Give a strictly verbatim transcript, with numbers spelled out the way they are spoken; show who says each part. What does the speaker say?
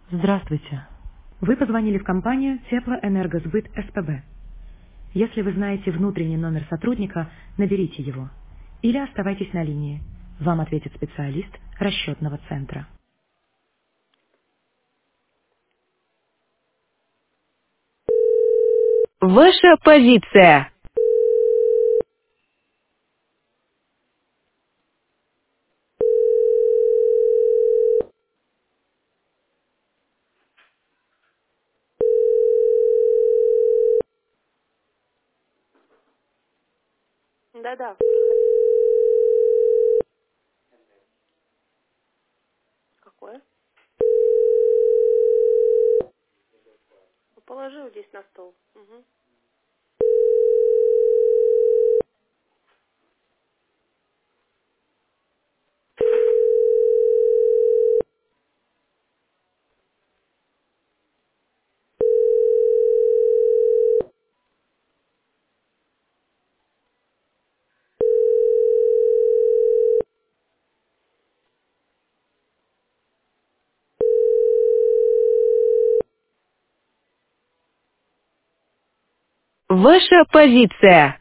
Speaker 1: Здравствуйте. Вы позвонили в компанию Теплоэнергосбыт СПБ. Если вы знаете внутренний номер сотрудника, наберите его. Или оставайтесь на линии. Вам ответит специалист расчетного центра.
Speaker 2: Ваша позиция.
Speaker 3: Да-да, проходи. Какое? Положил здесь на стол. Угу.
Speaker 2: Ваша позиция.